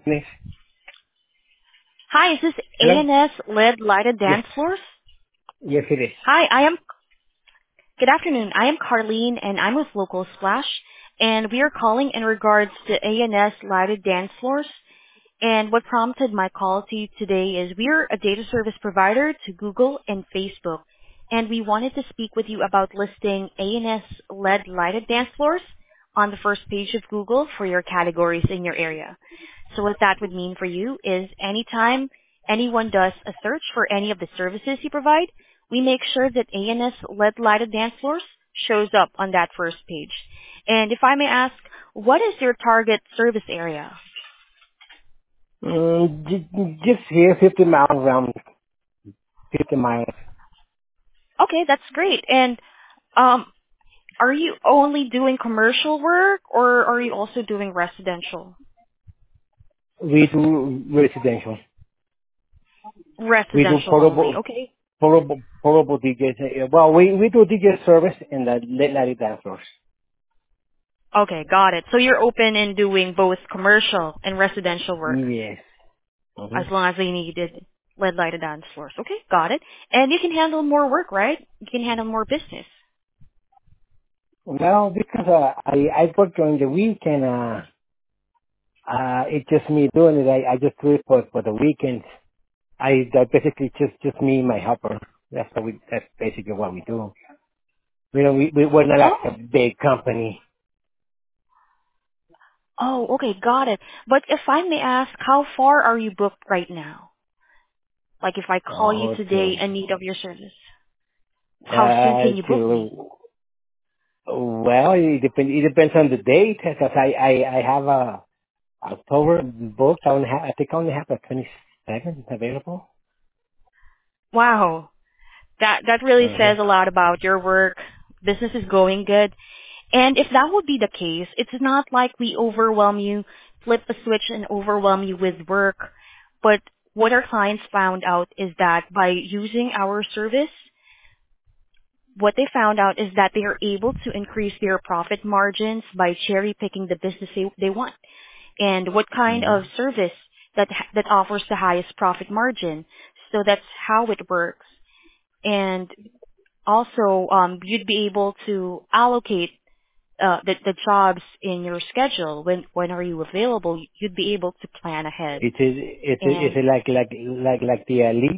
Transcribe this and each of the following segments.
Please. Hi, is this Hello? ANS LED Lighted Yes. Dance Floors? Yes, it is. Hi, good afternoon. I am Carlene and I'm with Local Splash and we are calling in regards to ANS Lighted Dance Floors. And what prompted my call to you today is we're a data service provider to Google and Facebook. And we wanted to speak with you about listing ANS LED lighted dance floors on the first page of Google for your categories in your area. So what that would mean for you is anytime anyone does a search for any of the services you provide, we make sure that ANS LED lighted dance floors shows up on that first page. And if I may ask, what is your target service area? Just here, 50 miles around, 50 miles. Okay, that's great. And um, are you only doing commercial work or are you also doing residential? We do residential. We do Residential only. Okay. portable DJs. Well, we do DJ service in the late night dancers. Okay, got it. So you're open in doing both commercial and residential work Yes. as long as they needed lead lighted dance floors. Okay, got it. And you can handle more work, right? You can handle more business. Well, because I work during the week and it's just me doing it. I just do it for the weekends. That basically just me and my helper. That's basically what we do. We're not Oh. like a big company. Oh, okay, got it. But if I may ask, how far are you booked right now? Like if I call you Oh, today in need of your service, how soon can you book me? to, well, it depends on the date, because I have October booked. I think I only have a 27 available. Wow. That really Uh-huh. says a lot about your work. Business is going good. And if that would be the case, it's not like we overwhelm you, flip a switch and overwhelm you with work. But what our clients found out is that by using our service, what they found out is that they are able to increase their profit margins by cherry picking the business they want. And what kind Mm-hmm. of service that offers the highest profit margin. So that's how it works. And also, you'd be able to allocate the jobs in your schedule. When are you available? You'd be able to plan ahead. Is And it like the elite?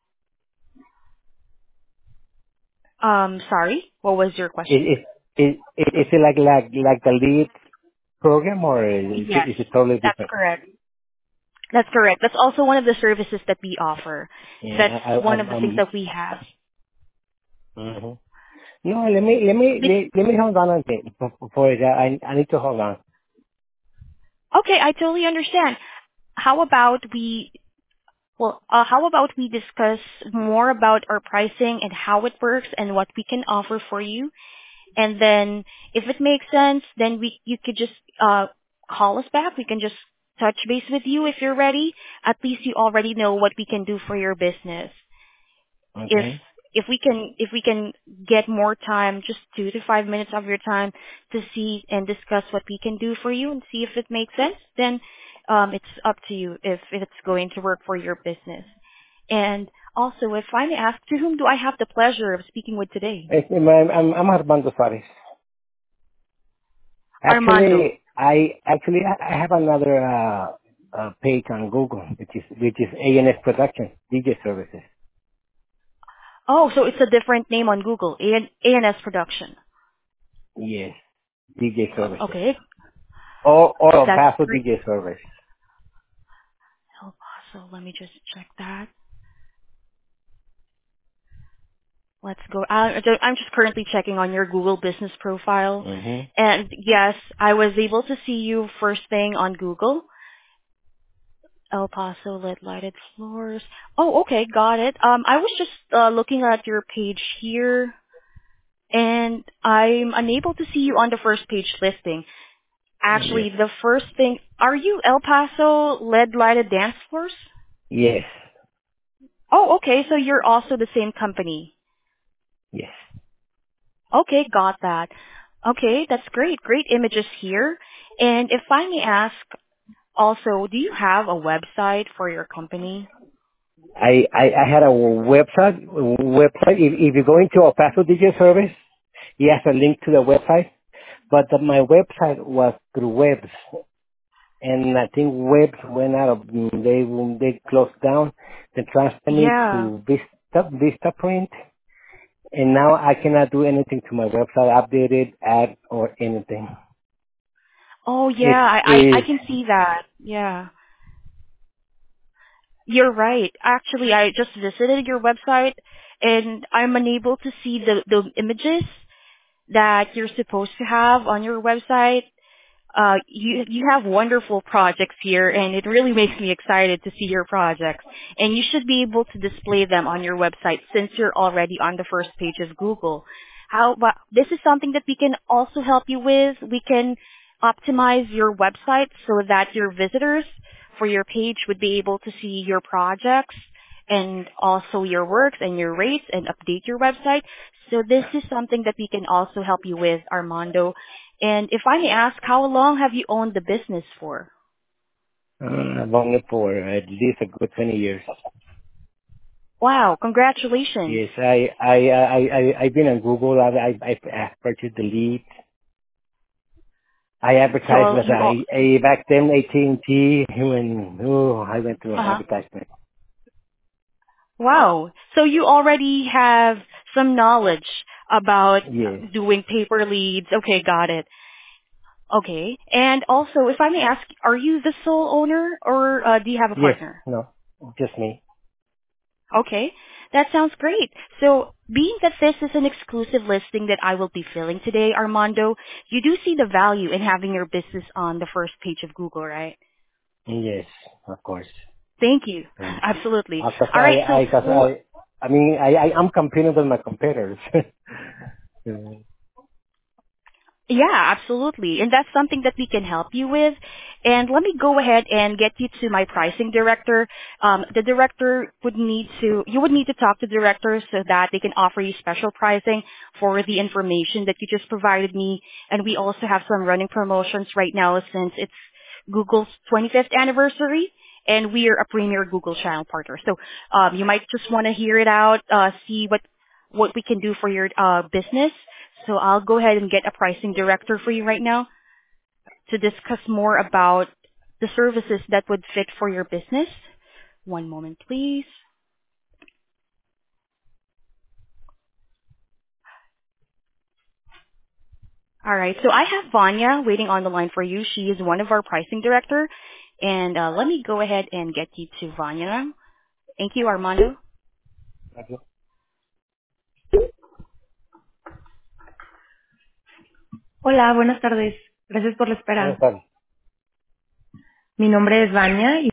sorry, what was your question? Is it like the lead program, or Yes, is it totally that's different? correct. That's correct. That's also one of the services that we offer. That's Yeah, one of the things that we have. mhm. No, let me hold on a bit before I need to hold on. Okay, I totally understand. How about how about we discuss more about our pricing and how it works and what we can offer for you? And then if it makes sense, then you could just call us back. We can just touch base with you if you're ready. At least you already know what we can do for your business. If Okay. if we can get more time, just 2 to 5 minutes of your time to see and discuss what we can do for you and see if it makes sense, then it's up to you if it's going to work for your business. And also, if I may ask, to whom do I have the pleasure of speaking with today? I'm Armando Suarez. Armando. I have another page on Google, which is ANS Production DJ Services. Oh, so it's a different name on Google, ANS Production. Yes, DJ Services. Okay, Or El that's Paso great. DJ Service. El Paso, let me just check that. Let's go. I'm just currently checking on your Google business profile. Mhm. And yes, I was able to see you first thing on Google. El Paso lit lighted floors. Oh, okay, got it. I was just looking at your page here, and I'm unable to see you on the first page listing. Yes. Actually, the first thing, are you El Paso LED lighted dance floors? Yes. Oh, okay, so you're also the same company. Yes. Okay, got that. Okay, that's great. Great images here. And if I may ask, Also, do you have a website for your company? I had a website. If you go into El Paso DJ Service, he has a link to the website. But my website was through Webs, and I think Webs went out of. They closed down. They transferred me Yeah. to VistaPrint, and now I cannot do anything to my website, update it, add or anything. Oh yeah, It I is can see that. Yeah. You're right. Actually, I just visited your website and I'm unable to see the images that you're supposed to have on your website. You have wonderful projects here, and it really makes me excited to see your projects. And you should be able to display them on your website since you're already on the first page of Google. But this is something that we can also help you with. We can optimize your website so that your visitors for your page would be able to see your projects and also your works and your rates and update your website. So this is something that we can also help you with, Armando. And if I may ask, how long have you owned the business for? I've owned it for at least a good 20 years. Wow, congratulations. Yes, I've been on Google. I purchased the lead. I advertised So with you all, back then AT&T when I went through uh-huh. advertisement. Wow. So you already have some knowledge about Yes, doing paper leads. Okay, got it. Okay. And also, if I may ask, are you the sole owner or do you have a yes, partner? no, just me. Okay, that sounds great. So, being that this is an exclusive listing that I will be filling today, Armando, you do see the value in having your business on the first page of Google, right? Yes, of course. Thank you. Um, Absolutely. Cause All right, so cause for I mean, I'm competing with my competitors. Mm, yeah, absolutely. And that's something that we can help you with. And let me go ahead and get you to my pricing director. The director you would need to talk to the director so that they can offer you special pricing for the information that you just provided me. And we also have some running promotions right now since it's Google's 25th anniversary and we are a premier Google channel partner. So, you might just want to hear it out, see what we can do for your business. So I'll go ahead and get a pricing director for you right now to discuss more about the services that would fit for your business. One moment, please. All right. So I have Vanya waiting on the line for you. She is one of our pricing director. And let me go ahead and get you to Vanya now. Thank you, Armando. okay. Hola, buenas tardes. Gracias por la Buenas espera. tardes. Mi nombre es Vania